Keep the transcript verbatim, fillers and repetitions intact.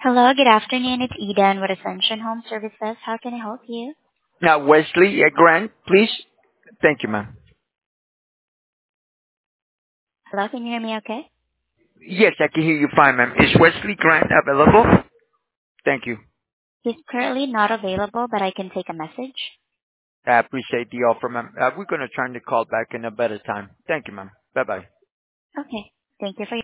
Hello, good afternoon. It's Eden with Ascension Home Services. How can I help you? Now, Wesley uh, Grant, please. Thank you, ma'am. Hello, can you hear me okay? Yes, I can hear you fine, ma'am. Is Wesley Grant available? Thank you. He's currently not available, but I can take a message. I appreciate the offer, ma'am. Uh, we're going to try to call back in a better time. Thank you, ma'am. Bye-bye. Okay. Thank you for your